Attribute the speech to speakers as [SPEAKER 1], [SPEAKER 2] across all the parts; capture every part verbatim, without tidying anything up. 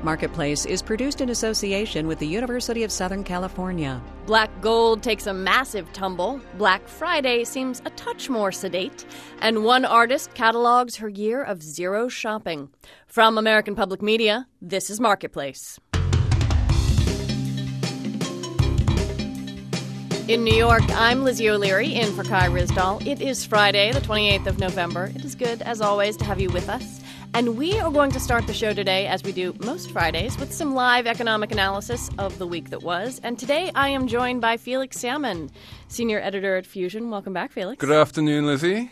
[SPEAKER 1] Marketplace is produced in association with the University of Southern California.
[SPEAKER 2] Black gold takes a massive tumble. Black Friday seems a touch more sedate. And one artist catalogs her year of zero shopping. From American Public Media, this is Marketplace. In New York, I'm Lizzie O'Leary, in for Kai Rizdal. It is Friday, the twenty-eighth of November. It is good, as always, to have you with us. And we are going to start the show today, as we do most Fridays, with some live economic analysis of the week that was. And today I am joined by Felix Salmon, senior editor at Fusion. Welcome back, Felix.
[SPEAKER 3] Good afternoon, Lizzie.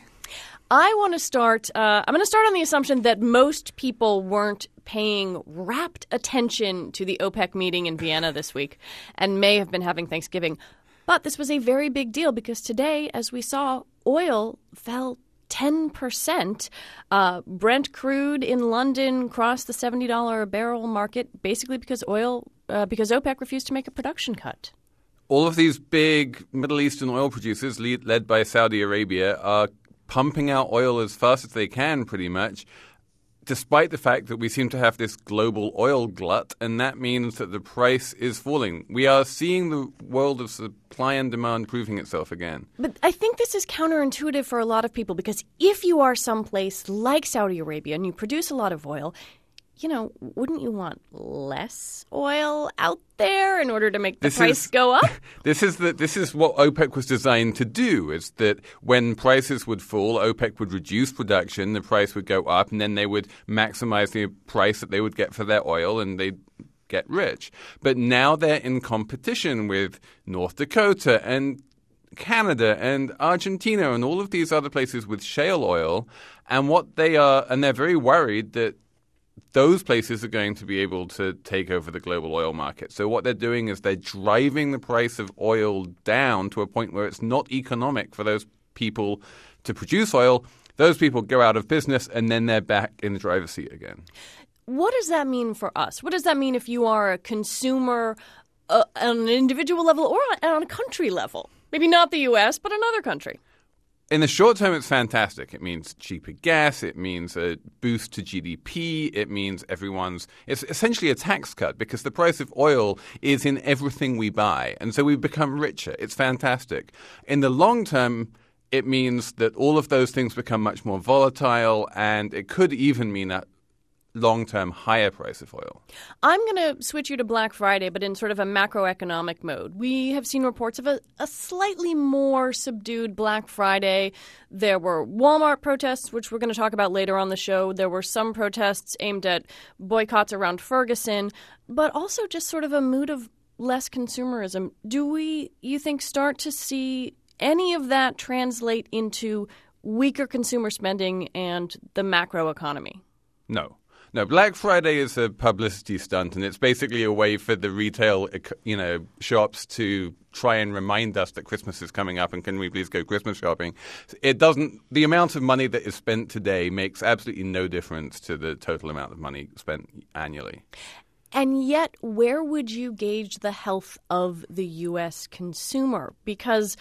[SPEAKER 2] I want to start uh, – I'm going to start on the assumption that most people weren't paying rapt attention to the OPEC meeting in Vienna this week and may have been having Thanksgiving. But this was a very big deal because today, as we saw, oil fell ten percent. Uh, Brent crude in London crossed the seventy dollars a barrel market, basically because oil, uh, because OPEC refused to make a production cut.
[SPEAKER 3] All of these big Middle Eastern oil producers, lead, led by Saudi Arabia, are pumping out oil as fast as they can, pretty much, despite the fact that we seem to have this global oil glut, and that means that the price is falling. We are seeing the world of supply and demand proving itself again.
[SPEAKER 2] But I think this is counterintuitive for a lot of people because if you are someplace like Saudi Arabia and you produce a lot of oil, you know, wouldn't you want less oil out there in order to make the
[SPEAKER 3] this
[SPEAKER 2] price
[SPEAKER 3] is,
[SPEAKER 2] go up?
[SPEAKER 3] This is the, this is what OPEC was designed to do, is that when prices would fall, OPEC would reduce production, the price would go up, and then they would maximize the price that they would get for their oil, and they'd get rich. But now they're in competition with North Dakota and Canada and Argentina and all of these other places with shale oil, and what they are, and they're very worried that those places are going to be able to take over the global oil market. So what they're doing is they're driving the price of oil down to a point where it's not economic for those people to produce oil. Those people go out of business, and then they're back in the driver's seat again.
[SPEAKER 2] What does that mean for us? What does that mean if you are a consumer uh, on an individual level or on a country level? Maybe not the U S, but another country.
[SPEAKER 3] In the short term, it's fantastic. It means cheaper gas. It means a boost to G D P. It means everyone's – it's essentially a tax cut because the price of oil is in everything we buy. And so we become richer. It's fantastic. In the long term, it means that all of those things become much more volatile, and it could even mean a long-term higher price of oil.
[SPEAKER 2] I'm going to switch you to Black Friday, but in sort of a macroeconomic mode. We have seen reports of a, a slightly more subdued Black Friday. There were Walmart protests, which we're going to talk about later on the show. There were some protests aimed at boycotts around Ferguson, but also just sort of a mood of less consumerism. Do we, you think, start to see any of that translate into weaker consumer spending and the macroeconomy?
[SPEAKER 3] No. No, Black Friday is a publicity stunt, and it's basically a way for the retail, you know, shops to try and remind us that Christmas is coming up and can we please go Christmas shopping. It doesn't – the amount of money that is spent today makes absolutely no difference to the total amount of money spent annually.
[SPEAKER 2] And yet, where would you gauge the health of the U S consumer? Because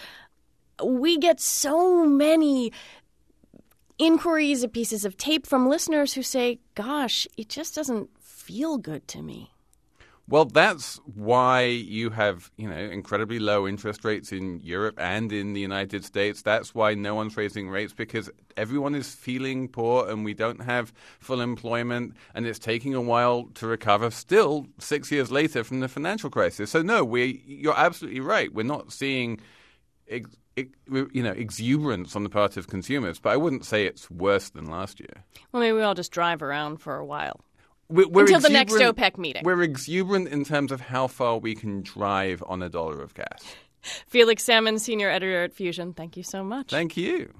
[SPEAKER 2] we get so many – inquiries and pieces of tape from listeners who say, gosh, it just doesn't feel good to me.
[SPEAKER 3] Well, that's why you have, you know, incredibly low interest rates in Europe and in the United States. That's why no one's raising rates, because everyone is feeling poor and we don't have full employment, and it's taking a while to recover still six years later from the financial crisis. So, no, we you're absolutely right. We're not seeing ex- you know, exuberance on the part of consumers, but I wouldn't say it's worse than last year.
[SPEAKER 2] Well, maybe we all just drive around for a while.
[SPEAKER 3] We're, we're
[SPEAKER 2] Until the next OPEC meeting.
[SPEAKER 3] We're exuberant in terms of how far we can drive on a dollar of gas.
[SPEAKER 2] Felix Salmon, senior editor at Fusion, thank you so much.
[SPEAKER 3] Thank you.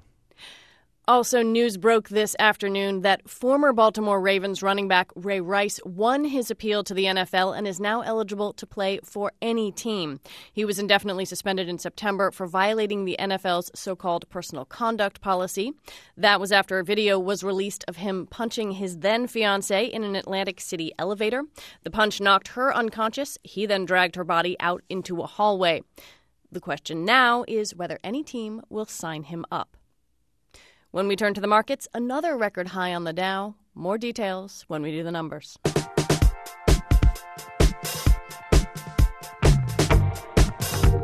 [SPEAKER 2] Also, news broke this afternoon that former Baltimore Ravens running back Ray Rice won his appeal to the N F L and is now eligible to play for any team. He was indefinitely suspended in September for violating the N F L's so-called personal conduct policy. That was after a video was released of him punching his then-fiancée in an Atlantic City elevator. The punch knocked her unconscious. He then dragged her body out into a hallway. The question now is whether any team will sign him up. When we turn to the markets, another record high on the Dow. More details when we do the numbers.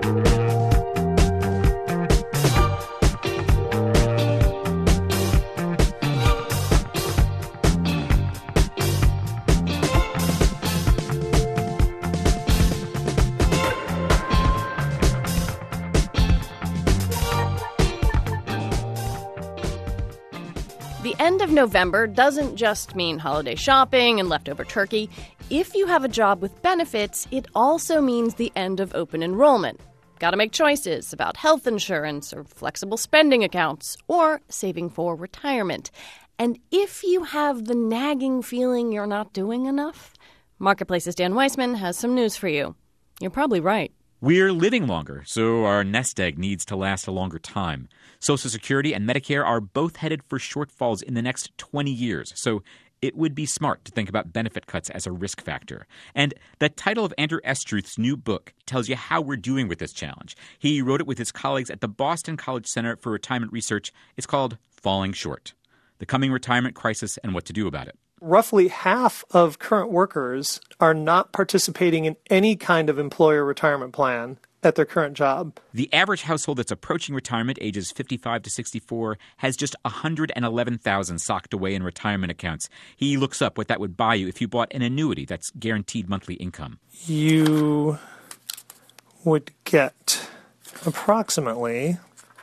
[SPEAKER 2] The end of November doesn't just mean holiday shopping and leftover turkey. If you have a job with benefits, it also means the end of open enrollment. Got to make choices about health insurance or flexible spending accounts or saving for retirement. And if you have the nagging feeling you're not doing enough, Marketplace's Dan Weissman has some news for you. You're probably right.
[SPEAKER 4] We're living longer, so our nest egg needs to last a longer time. Social Security and Medicare are both headed for shortfalls in the next twenty years, so it would be smart to think about benefit cuts as a risk factor. And the title of Andrew Estruth's new book tells you how we're doing with this challenge. He wrote it with his colleagues at the Boston College Center for Retirement Research. It's called Falling Short: The Coming Retirement Crisis and What to Do About It.
[SPEAKER 5] Roughly half of current workers are not participating in any kind of employer retirement plan at their current job.
[SPEAKER 4] The average household that's approaching retirement, ages fifty-five to sixty-four, has just one hundred eleven thousand dollars socked away in retirement accounts. He looks up what that would buy you if you bought an annuity that's guaranteed monthly income.
[SPEAKER 5] You would get approximately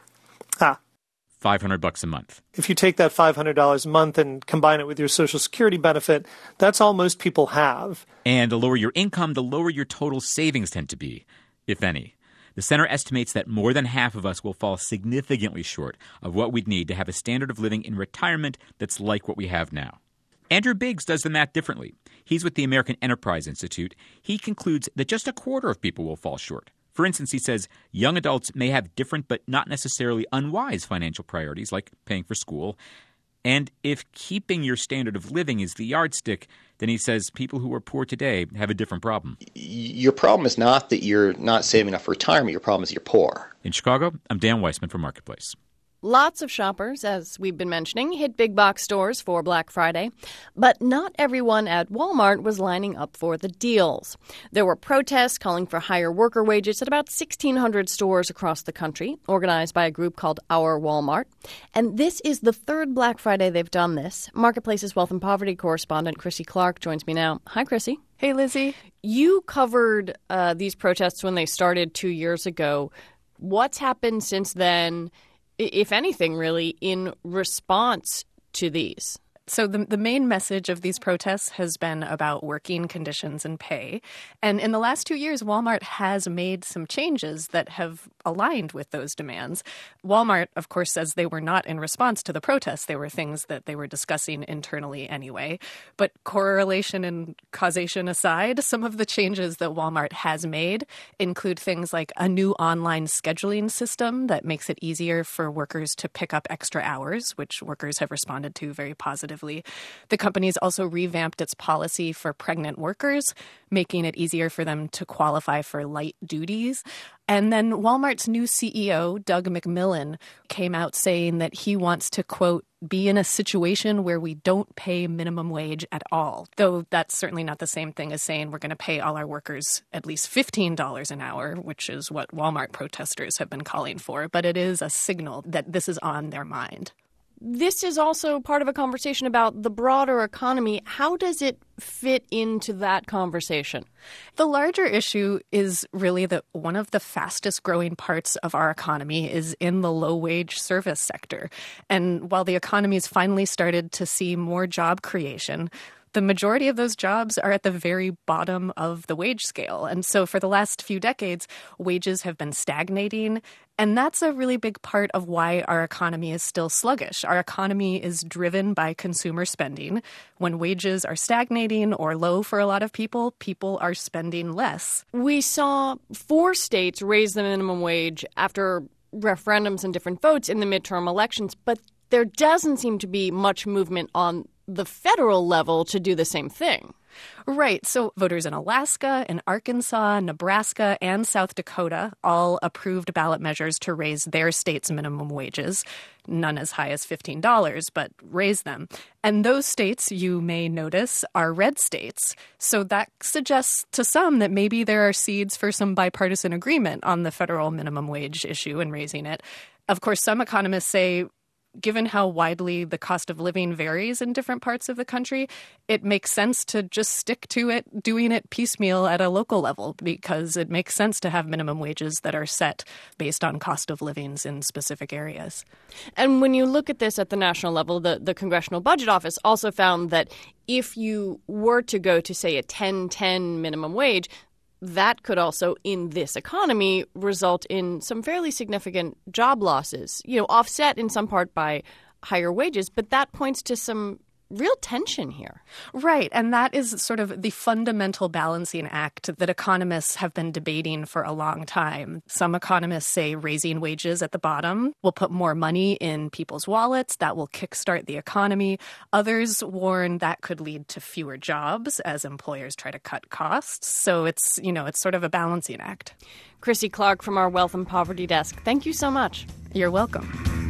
[SPEAKER 5] ah
[SPEAKER 4] five hundred bucks a month.
[SPEAKER 5] If you take that five hundred dollars a month and combine it with your Social Security benefit, that's all most people have.
[SPEAKER 4] And the lower your income, the lower your total savings tend to be, if any. The center estimates that more than half of us will fall significantly short of what we'd need to have a standard of living in retirement that's like what we have now. Andrew Biggs does the math differently. He's with the American Enterprise Institute. He concludes that just a quarter of people will fall short. For instance, he says young adults may have different but not necessarily unwise financial priorities, like paying for school. And if keeping your standard of living is the yardstick, then he says people who are poor today have a different problem.
[SPEAKER 6] Your problem is not that you're not saving enough for retirement. Your problem is you're poor.
[SPEAKER 4] In Chicago, I'm Dan Weissman for Marketplace.
[SPEAKER 2] Lots of shoppers, as we've been mentioning, hit big box stores for Black Friday. But not everyone at Walmart was lining up for the deals. There were protests calling for higher worker wages at about sixteen hundred stores across the country, organized by a group called Our Walmart. And this is the third Black Friday they've done this. Marketplace's Wealth and Poverty correspondent Chrissy Clark joins me now. Hi, Chrissy.
[SPEAKER 7] Hey, Lizzie.
[SPEAKER 2] You covered uh, these protests when they started two years ago. What's happened since then, if anything, really, in response to these?
[SPEAKER 7] So the the main message of these protests has been about working conditions and pay. And in the last two years, Walmart has made some changes that have aligned with those demands. Walmart, of course, says they were not in response to the protests. They were things that they were discussing internally anyway. But correlation and causation aside, some of the changes that Walmart has made include things like a new online scheduling system that makes it easier for workers to pick up extra hours, which workers have responded to very positively. The company's also revamped its policy for pregnant workers, making it easier for them to qualify for light duties. And then Walmart's new C E O, Doug McMillon, came out saying that he wants to, quote, be in a situation where we don't pay minimum wage at all. Though that's certainly not the same thing as saying we're going to pay all our workers at least fifteen dollars an hour, which is what Walmart protesters have been calling for. But it is a signal that this is on their mind.
[SPEAKER 2] This is also part of a conversation about the broader economy. How does it fit into that conversation?
[SPEAKER 7] The larger issue is really that one of the fastest growing parts of our economy is in the low-wage service sector. And while the economy's finally started to see more job creation, the majority of those jobs are at the very bottom of the wage scale. And so for the last few decades, wages have been stagnating. And that's a really big part of why our economy is still sluggish. Our economy is driven by consumer spending. When wages are stagnating or low for a lot of people, people are spending less.
[SPEAKER 2] We saw four states raise the minimum wage after referendums and different votes in the midterm elections, but there doesn't seem to be much movement on the federal level to do the same thing.
[SPEAKER 7] Right. So voters in Alaska, in Arkansas, Nebraska, and South Dakota all approved ballot measures to raise their state's minimum wages. None as high as fifteen dollars, but raise them. And those states, you may notice, are red states. So that suggests to some that maybe there are seeds for some bipartisan agreement on the federal minimum wage issue and raising it. Of course, some economists say, given how widely the cost of living varies in different parts of the country, it makes sense to just stick to it, doing it piecemeal at a local level, because it makes sense to have minimum wages that are set based on cost of livings in specific areas.
[SPEAKER 2] And when you look at this at the national level, the, the Congressional Budget Office also found that if you were to go to, say, a ten ten minimum wage, that could also, in this economy, result in some fairly significant job losses, you know, offset in some part by higher wages. But that points to some real tension here.
[SPEAKER 7] Right. And that is sort of the fundamental balancing act that economists have been debating for a long time. Some economists say raising wages at the bottom will put more money in people's wallets. That will kickstart the economy. Others warn that could lead to fewer jobs as employers try to cut costs. So it's, you know, it's sort of a balancing act.
[SPEAKER 2] Chrissy Clark from our Wealth and Poverty Desk. Thank you so much.
[SPEAKER 7] You're welcome.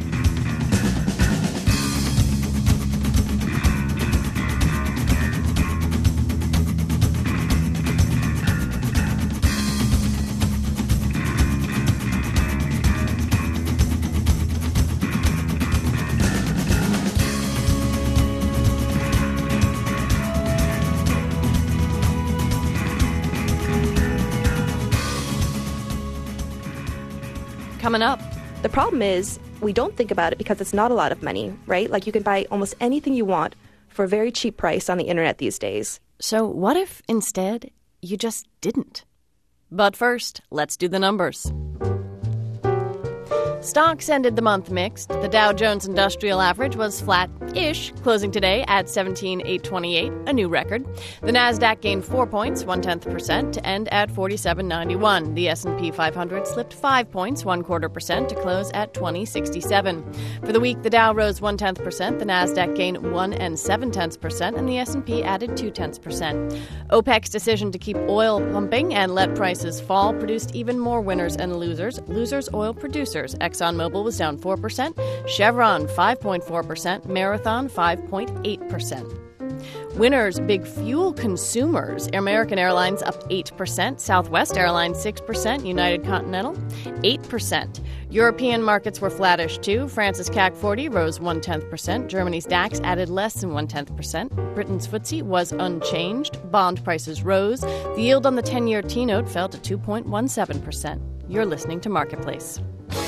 [SPEAKER 2] Coming up.
[SPEAKER 8] The problem is we don't think about it because it's not a lot of money, right? Like you can buy almost anything you want for a very cheap price on the internet these days.
[SPEAKER 2] So what if instead you just didn't? But first, let's do the numbers. Stocks ended the month mixed. The Dow Jones Industrial Average was flat-ish, closing today at seventeen thousand eight hundred twenty-eight, a new record. The Nasdaq gained four points, one-tenth percent, to end at forty-seven ninety-one. The S and P five hundred slipped five points, one-quarter percent, to close at twenty sixty-seven. For the week, the Dow rose one-tenth percent, the Nasdaq gained one and seven-tenths percent, and the S and P added two-tenths percent. OPEC's decision to keep oil pumping and let prices fall produced even more winners and losers. Losers, oil producers. ExxonMobil was down four percent, Chevron five point four percent, Marathon five point eight percent. Winners, big fuel consumers. American Airlines up eight percent, Southwest Airlines six percent, United Continental eight percent. European markets were flattish too. France's C A C forty rose one-tenth percent. Germany's DAX added less than one-tenth percent. Britain's F T S E was unchanged. Bond prices rose. The yield on the ten-year T-note fell to two point one seven percent. You're listening to Marketplace.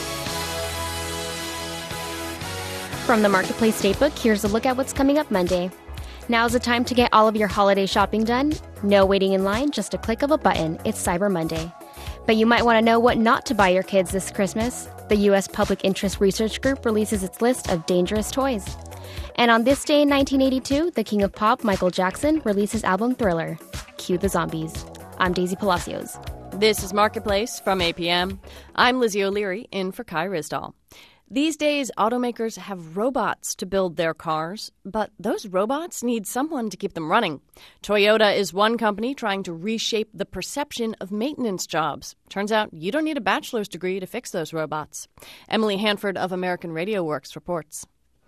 [SPEAKER 9] From the Marketplace Datebook, here's a look at what's coming up Monday. Now's the time to get all of your holiday shopping done. No waiting in line, just a click of a button. It's Cyber Monday. But you might want to know what not to buy your kids this Christmas. The U S Public Interest Research Group releases its list of dangerous toys. And on this day in nineteen eighty-two, the king of pop, Michael Jackson, released his album Thriller. Cue the zombies. I'm Daisy Palacios.
[SPEAKER 2] This is Marketplace from A P M. I'm Lizzie O'Leary, in for Kai Risdall. These days, automakers have robots to build their cars, but those robots need someone to keep them running. Toyota is one company trying to reshape the perception of maintenance jobs. Turns out you don't need a bachelor's degree to fix those robots. Emily Hanford of American Radio Works reports.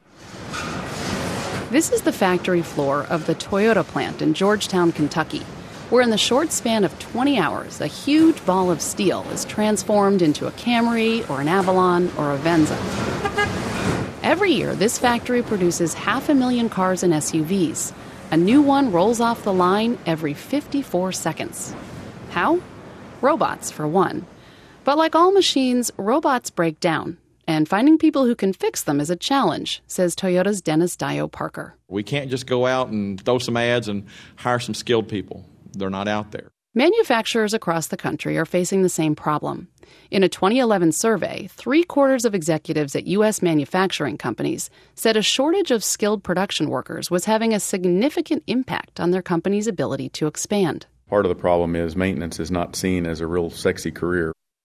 [SPEAKER 10] This is the factory floor of the Toyota plant in Georgetown, Kentucky, where in the short span of twenty hours, a huge ball of steel is transformed into a Camry or an Avalon or a Venza. Every year, this factory produces half a million cars and S U Vs. A new one rolls off the line every fifty-four seconds. How? Robots, for one. But like all machines, robots break down. And finding people who can fix them is a challenge, says Toyota's Dennis Dio Parker.
[SPEAKER 11] We can't just go out and throw some ads and hire some skilled people. They're not out there.
[SPEAKER 10] Manufacturers across the country are facing the same problem. In a twenty eleven survey, three-quarters of executives at U S manufacturing companies said a shortage of skilled production workers was having a significant impact on their company's ability to expand.
[SPEAKER 12] Part of the problem is maintenance is not seen as a real sexy career.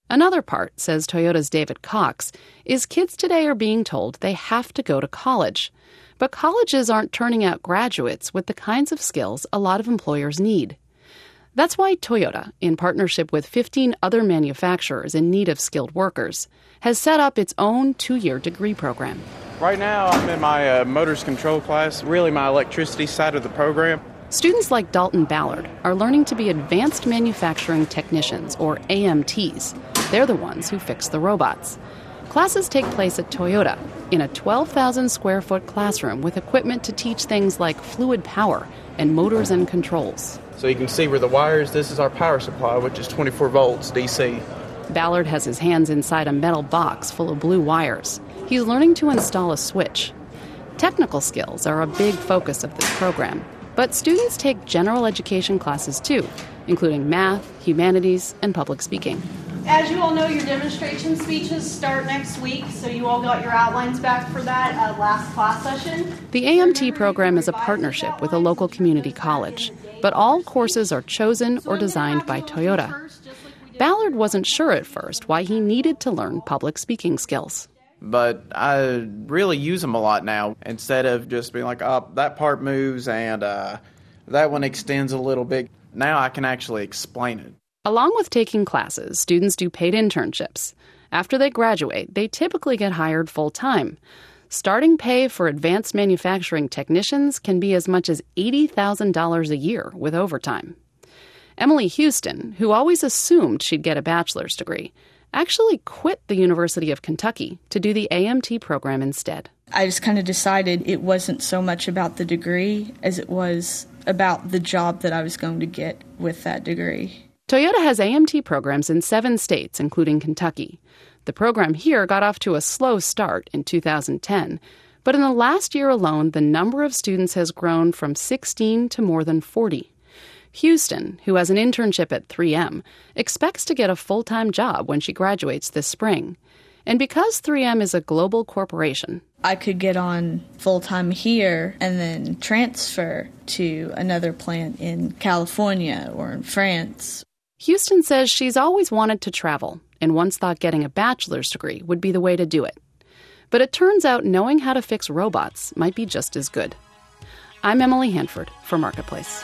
[SPEAKER 10] Another part, says Toyota's David Cox, is kids today are being told they have to go to college. But colleges aren't turning out graduates with the kinds of skills a lot of employers need. That's why Toyota, in partnership with fifteen other manufacturers in need of skilled workers, has set up its own two-year degree program.
[SPEAKER 12] Right now, I'm in my uh, motors control class, really my electricity side of the program.
[SPEAKER 10] Students like Dalton Ballard are learning to be advanced manufacturing technicians, or A M Ts. They're the ones who fix the robots. Classes take place at Toyota in a twelve thousand square foot classroom with equipment to teach things like fluid power and motors and controls.
[SPEAKER 12] So you can see where the wires, this is our power supply, which is twenty-four volts D C.
[SPEAKER 10] Ballard has his hands inside a metal box full of blue wires. He's learning to install a switch. Technical skills are a big focus of this program, but students take general education classes too, including math, humanities, and public speaking.
[SPEAKER 13] As you all know, your demonstration speeches start next week, so you all got your outlines back for that uh, last class session.
[SPEAKER 10] The A M T program is a partnership with a local community college, but all courses are chosen or designed by Toyota. Ballard wasn't sure at first why he needed to learn public speaking skills.
[SPEAKER 12] But I really use them a lot now, instead of just being like, oh, that part moves and uh, that one extends a little bit. Now I can actually explain it.
[SPEAKER 10] Along with taking classes, students do paid internships. After they graduate, they typically get hired full-time. Starting pay for advanced manufacturing technicians can be as much as eighty thousand dollars a year with overtime. Emily Houston, who always assumed she'd get a bachelor's degree, actually quit the University of Kentucky to do the A M T program instead.
[SPEAKER 14] I just kind of decided it wasn't so much about the degree as it was about the job that I was going to get with that degree.
[SPEAKER 10] Toyota has A M T programs in seven states, including Kentucky. The program here got off to a slow start in two thousand ten, but in the last year alone, the number of students has grown from sixteen to more than forty. Houston, who has an internship at three M, expects to get a full-time job when she graduates this spring. And because three M is a global corporation,
[SPEAKER 14] I could get on full-time here and then transfer to another plant in California or in France.
[SPEAKER 10] Houston says she's always wanted to travel and once thought getting a bachelor's degree would be the way to do it. But it turns out knowing how to fix robots might be just as good. I'm Emily Hanford for Marketplace.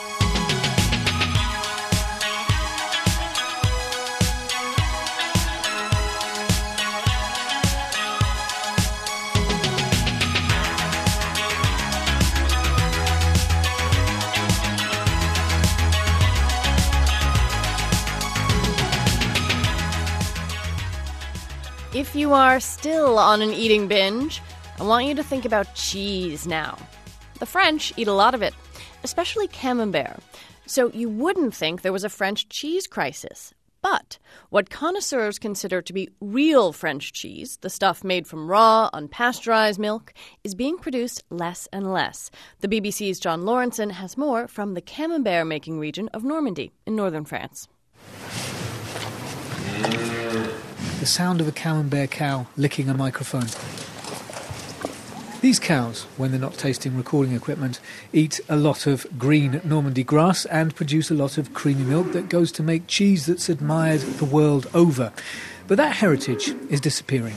[SPEAKER 2] If you are still on an eating binge, I want you to think about cheese now. The French eat a lot of it, especially camembert. So you wouldn't think there was a French cheese crisis. But what connoisseurs consider to be real French cheese, the stuff made from raw, unpasteurized milk, is being produced less and less. The B B C's John Lawrenson has more from the camembert-making region of Normandy in northern France.
[SPEAKER 15] The sound of a camembert cow licking a microphone. These cows, when they're not tasting recording equipment, eat a lot of green Normandy grass and produce a lot of creamy milk that goes to make cheese that's admired the world over. But that heritage is disappearing.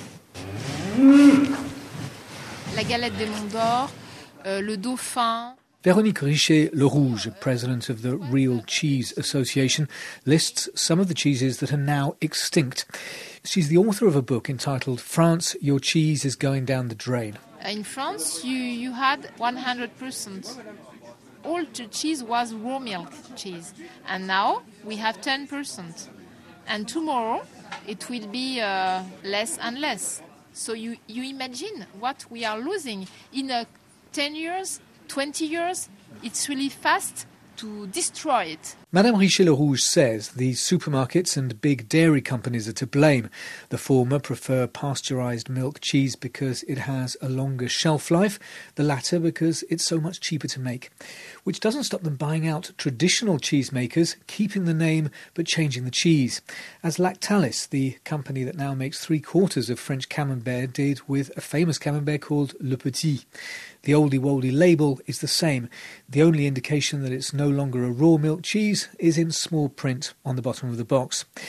[SPEAKER 16] La galette des Monts d'Or, euh, le dauphin.
[SPEAKER 15] Véronique Richer-Le Rouge, president of the Real Cheese Association, lists some of the cheeses that are now extinct. She's the author of a book entitled France, Your Cheese is Going Down the Drain.
[SPEAKER 16] In France, you, you had one hundred percent. All the cheese was raw milk cheese. And now we have ten percent. And tomorrow it will be uh, less and less. So you, you imagine what we are losing in uh, ten years, twenty years. It's really fast to destroy it.
[SPEAKER 15] Madame Richer-Le Rouge says the supermarkets and big dairy companies are to blame. The former prefer pasteurised milk cheese because it has a longer shelf life, the latter because it's so much cheaper to make. Which doesn't stop them buying out traditional cheesemakers, keeping the name but changing the cheese. As Lactalis, the company that now makes three quarters of French camembert, did with a famous camembert called Le Petit. The oldie-woldy label is the same. The only indication that it's no longer a raw milk cheese is in small print on the bottom of the box.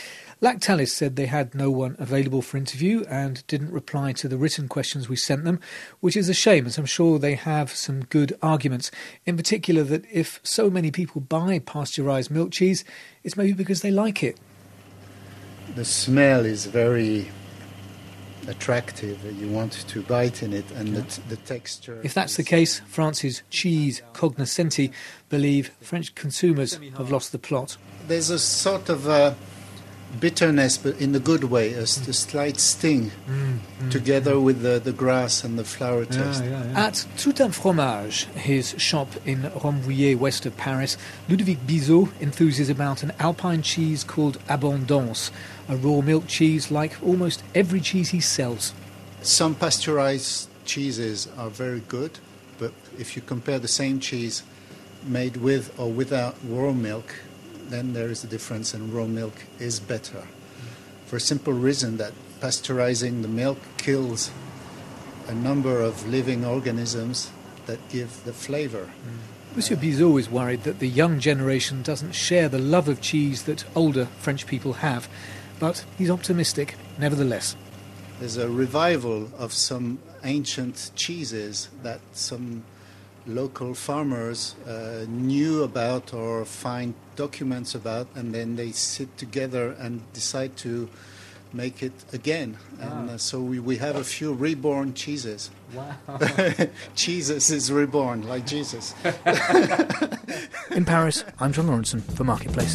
[SPEAKER 15] Lactalis said they had no one available for interview and didn't reply to the written questions we sent them, which is a shame, as I'm sure they have some good arguments. In particular, that if so many people buy pasteurised milk cheese, it's maybe because they like it.
[SPEAKER 17] The smell is very attractive. You want to bite in it, and yeah. the, the texture...
[SPEAKER 15] If that's the case, France's cheese cognoscenti believe French consumers have lost the plot.
[SPEAKER 17] There's a sort of... Uh, bitterness, but in a good way, a, a slight sting, mm, mm, together mm. with the, the grass and the flour taste.
[SPEAKER 15] Yeah, yeah, yeah. At Tout un Fromage, his shop in Rambouillet, west of Paris, Ludovic Bizot enthuses about an Alpine cheese called Abondance, a raw milk cheese like almost every cheese he sells.
[SPEAKER 17] Some pasteurized cheeses are very good, but if you compare the same cheese made with or without raw milk, then there is a difference, and raw milk is better. Mm. For a simple reason that pasteurizing the milk kills a number of living organisms that give the flavour.
[SPEAKER 15] Mm. Monsieur Bizot is worried that the young generation doesn't share the love of cheese that older French people have, but he's optimistic nevertheless.
[SPEAKER 17] There's a revival of some ancient cheeses that some local farmers uh, knew about or find documents about, and then they sit together and decide to make it again. Wow. And uh, so we, we have a few reborn cheeses.
[SPEAKER 15] Wow.
[SPEAKER 17] Jesus is reborn, like Jesus.
[SPEAKER 15] In Paris, I'm John Lawrenson for Marketplace.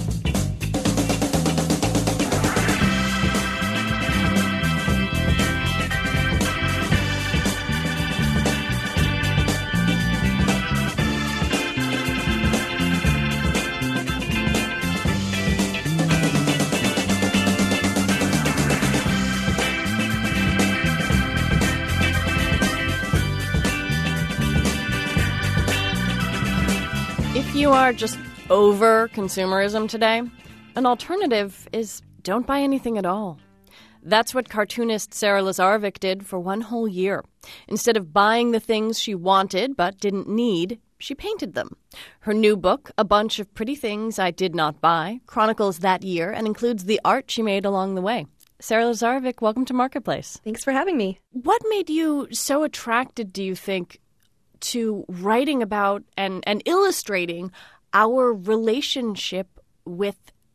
[SPEAKER 2] If you are just over consumerism today, an alternative is don't buy anything at all. That's what cartoonist Sarah Lazarevic did for one whole year. Instead of buying the things she wanted but didn't need, she painted them. Her new book, A Bunch of Pretty Things I Did Not Buy, chronicles that year and includes the art she made along the way. Sarah Lazarevic, welcome to Marketplace.
[SPEAKER 8] Thanks for having me.
[SPEAKER 2] What made you so attracted, do you think, to writing about and, and illustrating our relationship with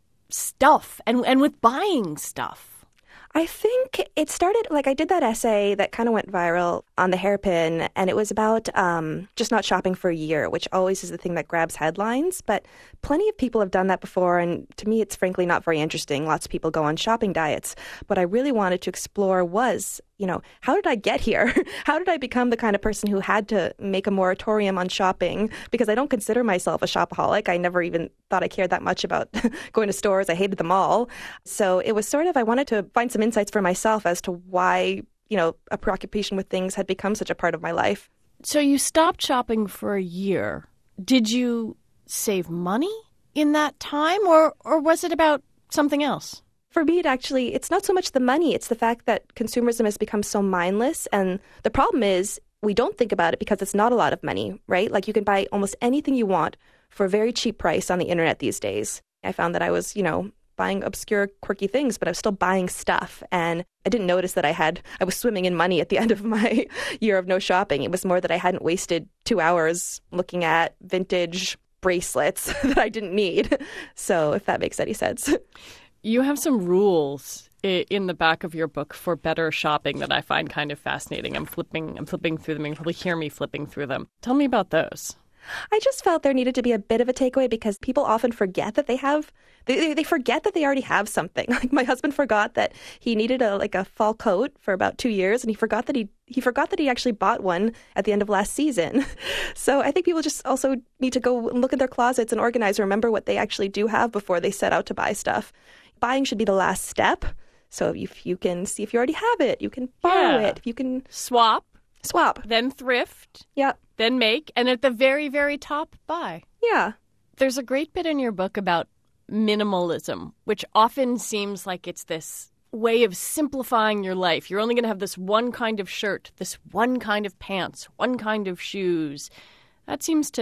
[SPEAKER 2] stuff and, and with buying stuff?
[SPEAKER 8] I think it started, like I did that essay that kind of went viral on the hairpin, and it was about um, just not shopping for a year, which always is the thing that grabs headlines. But plenty of people have done that before, and to me it's frankly not very interesting. Lots of people go on shopping diets. What I really wanted to explore was, you know, how did I get here? How did I become the kind of person who had to make a moratorium on shopping? Because I don't consider myself a shopaholic. I never even thought I cared that much about going to stores. I hated them all. So it was sort of, I wanted to find some insights for myself as to why, you know, a preoccupation with things had become such a part of my life.
[SPEAKER 2] So you stopped shopping for a year. Did you save money in that time, or, or was it about something else?
[SPEAKER 8] For me, it actually, it's not so much the money. It's the fact that consumerism has become so mindless. And the problem is we don't think about it because it's not a lot of money, right? Like you can buy almost anything you want for a very cheap price on the internet these days. I found that I was, you know, buying obscure, quirky things, but I was still buying stuff. And I didn't notice that I had, I was swimming in money at the end of my year of no shopping. It was more that I hadn't wasted two hours looking at vintage bracelets that I didn't need. So if that makes any sense.
[SPEAKER 2] You have some rules in the back of your book for better shopping that I find kind of fascinating. I'm flipping, I'm flipping through them. You can probably hear me flipping through them. Tell me about those.
[SPEAKER 8] I just felt there needed to be a bit of a takeaway because people often forget that they have, they, they forget that they already have something. Like my husband forgot that he needed a like a fall coat for about two years, and he forgot that he he forgot that he actually bought one at the end of last season. So I think people just also need to go and look in their closets and organize, remember what they actually do have before they set out to buy stuff. Buying should be the last step. So if you can see if you already have it, you can borrow
[SPEAKER 2] yeah.
[SPEAKER 8] it. If you can
[SPEAKER 2] swap,
[SPEAKER 8] swap,
[SPEAKER 2] then thrift.
[SPEAKER 8] Yeah.
[SPEAKER 2] Then make, and at the very, very top, buy.
[SPEAKER 8] Yeah.
[SPEAKER 2] There's a great bit in your book about minimalism, which often seems like it's this way of simplifying your life. You're only going to have this one kind of shirt, this one kind of pants, one kind of shoes. That seems to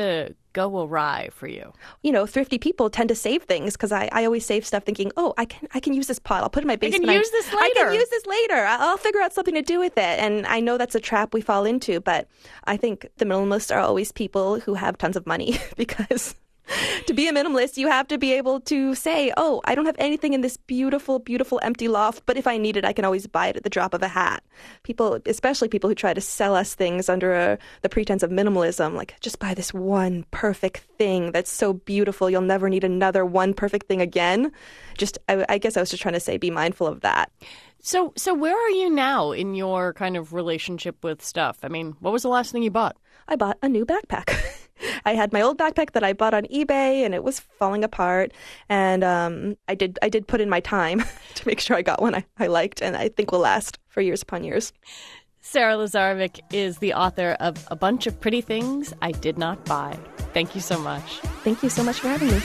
[SPEAKER 2] go awry for you?
[SPEAKER 8] You know, thrifty people tend to save things because I, I always save stuff thinking, oh, I can I can use this pot. I'll put it in my basement.
[SPEAKER 2] I can use this later.
[SPEAKER 8] I can use this later. I'll figure out something to do with it. And I know that's a trap we fall into, but I think the minimalists are always people who have tons of money because to be a minimalist, you have to be able to say, oh, I don't have anything in this beautiful, beautiful empty loft, but if I need it, I can always buy it at the drop of a hat. People, especially people who try to sell us things under a, the pretense of minimalism, like just buy this one perfect thing that's so beautiful, you'll never need another one perfect thing again. Just, I, I guess I was just trying to say, be mindful of that.
[SPEAKER 2] So, so where are you now in your kind of relationship with stuff? I mean, what was the last thing you bought?
[SPEAKER 8] I bought a new backpack. I had my old backpack that I bought on eBay, and it was falling apart. And um, I did I did put in my time to make sure I got one I, I liked, and I think will last for years upon years.
[SPEAKER 2] Sarah Lazarevic is the author of A Bunch of Pretty Things I Did Not Buy. Thank you so much.
[SPEAKER 8] Thank you so much for having me.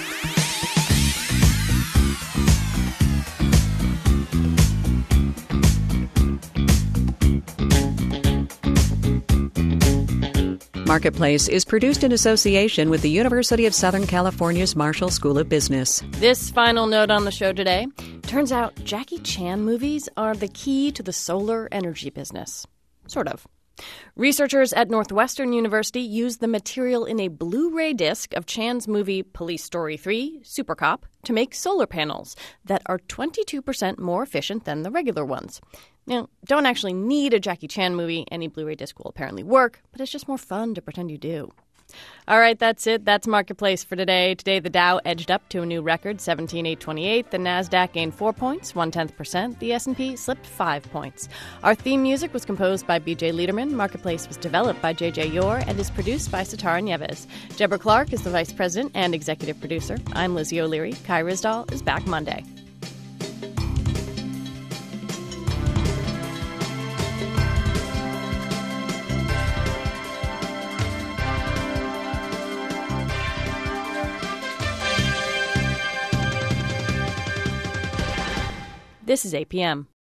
[SPEAKER 1] Marketplace is produced in association with the University of Southern California's Marshall School of Business.
[SPEAKER 2] This final note on the show today. Turns out Jackie Chan movies are the key to the solar energy business. Sort of. Researchers at Northwestern University used the material in a Blu-ray disc of Chan's movie Police Story three, Super Cop, to make solar panels that are twenty-two percent more efficient than the regular ones. Now, don't actually need a Jackie Chan movie. Any Blu-ray disc will apparently work, but it's just more fun to pretend you do. All right, that's it. That's Marketplace for today. Today, the Dow edged up to a new record, seventeen thousand eight hundred twenty-eight. The NASDAQ gained four points, one-tenth percent. The S and P slipped five points. Our theme music was composed by B J Liederman. Marketplace was developed by J J Yore and is produced by Satara Nieves. Deborah Clark is the vice president and executive producer. I'm Lizzie O'Leary. Kai Rizdal is back Monday. This is A P M.